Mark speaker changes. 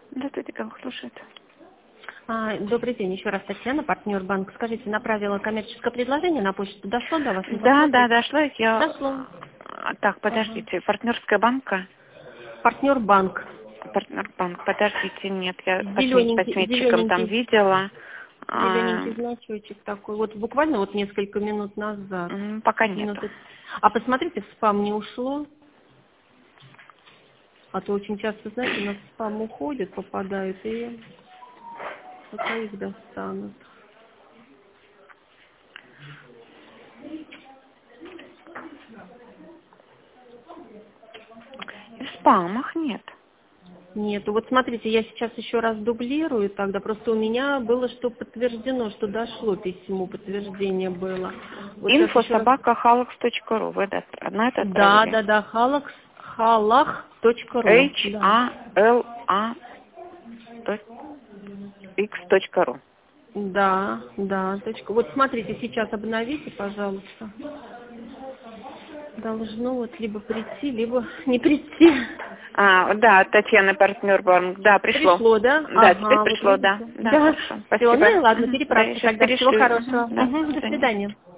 Speaker 1: Здравствуйте, как слушает.
Speaker 2: Добрый день, еще раз Татьяна, партнер банк. Скажите, направила коммерческое предложение на почту, дошло до вас?
Speaker 1: Да, дошло.
Speaker 2: Дошло.
Speaker 1: Так, подождите, партнерская банка?
Speaker 2: Партнер банк.
Speaker 1: Партнер банк, подождите, нет, я
Speaker 2: Зелененький,
Speaker 1: посметчиком там видела.
Speaker 2: Зелененький значочек такой. Вот буквально вот несколько минут назад.
Speaker 1: Пока нет.
Speaker 2: А посмотрите, в спам не ушло. А то очень часто, знаете, на спам уходят, попадают, и пока их достанут.
Speaker 1: И в спамах нет.
Speaker 2: Нету. Вот смотрите, я сейчас еще раз дублирую тогда. Просто у меня было, что подтверждено, что дошло письмо, подтверждение было. Вот
Speaker 1: info@halax.ru. Вы одно это отправили?
Speaker 2: Да, halach.ru.
Speaker 1: HALA.x.ru.
Speaker 2: Да, точка. Вот смотрите, сейчас обновите, пожалуйста. Должно вот либо прийти, либо не прийти.
Speaker 1: Да, Татьяна, партнер банк. Да, пришло.
Speaker 2: Пришло, да?
Speaker 1: Да, теперь пришло, да.
Speaker 2: Да.
Speaker 1: Хорошо.
Speaker 2: Все,
Speaker 1: Спасибо.
Speaker 2: ну и ладно, переправьте тогда. Всего
Speaker 1: перешлю.
Speaker 2: хорошего.
Speaker 1: Да,
Speaker 2: До свидания.